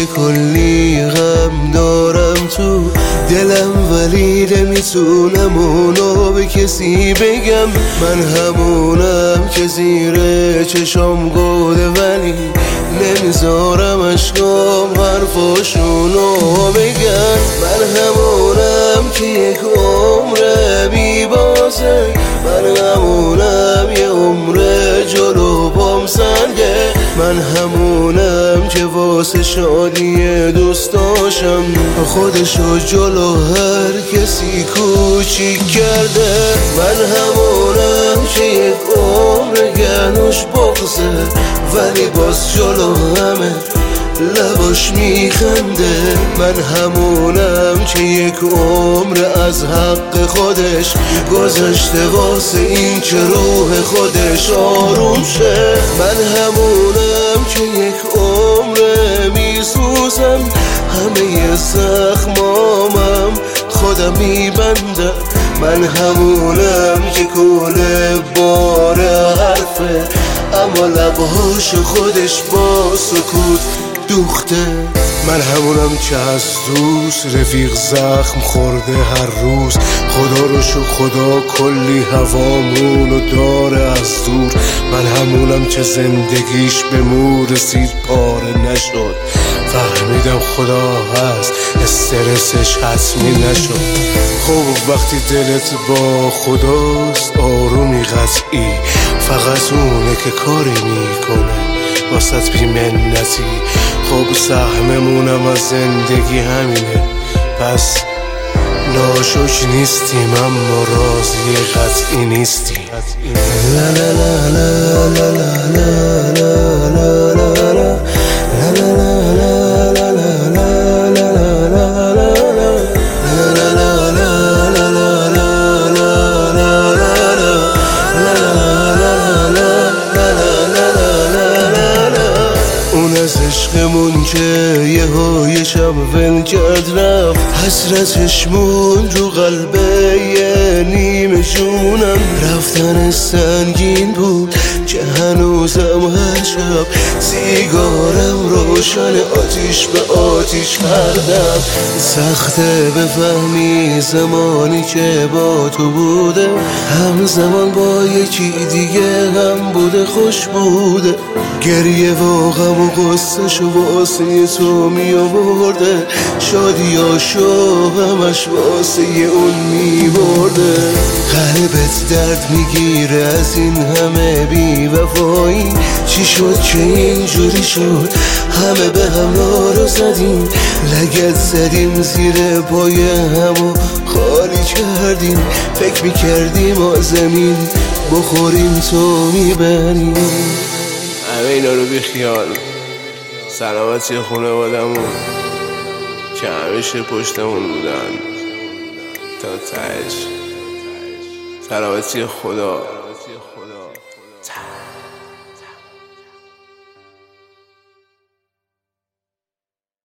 کلی غم دارم تو دلم، ولی نمیتونم اونو به کسی بگم. من همونم که زیر چشم گوده، ولی نمیذارم عشقام حرفاشونو بگن. من همونم که یک عمره بیبازه، من همونم یه عمره جلو پام سنگه، من همونم که واسه شادی دوستاشم خودشو جلو هر کسی کوچیک کرده. من همونم که یک عمر گنوش بغزه، ولی باز جلو همه لباش میخنده. من همونم که یک عمر از حق خودش گذاشته واسه این که روح خودش آروم شه. من همونم که یک عمر میسوزم، همه زخمامم خودم میبندم. من همونم که کل بار حرفه، اما لبهاش خودش با سکوت دوخته. من همونم که از دوست رفیق زخم خورده هر روز، خدا رو شو خدا کلی هوامونو داره از دور. من همونم که زندگیش به مو رسید پاره نشد، فهمیدم خدا هست استرسش حتمی نشد. خب وقتی دلت با خداست آرومی قطعی، فقط اونه که کاری میکنه واسط بی منتی. خب سهممونم از زندگی همینه، پس ناشک نیستیم اما راضی قطعی نیستیم. لا لا لا لا لا لا لا لا لا عشقمون که یه های شب ول کرد رفت، حسرتش موند رو قلبه یه نیمه جونم. رفتن سنگین بود که هنوزم هر شب سیگارم روشن آتیش به آتیش کردم. سخته بفهمی زمانی که با تو بوده، همزمان با یکی دیگه هم بوده خوش بوده. گریه و غم و غصه‌شو واسه تو می آورده، شادیاشو همش واسه اون می برده. قلبت درد میگیره از این همه بی وفایی، چی شد که اینجوری شد؟ همه به هم رو زدیم، لگد زدیم زیر پای همو خالی کردیم. فکر میکردیم آزمین بخوریم تو میبریم. همه اینا رو بیخیال، سلامتی خانوادمون که همیشه پشتمون بودن تا تهش، سلامتی خدا.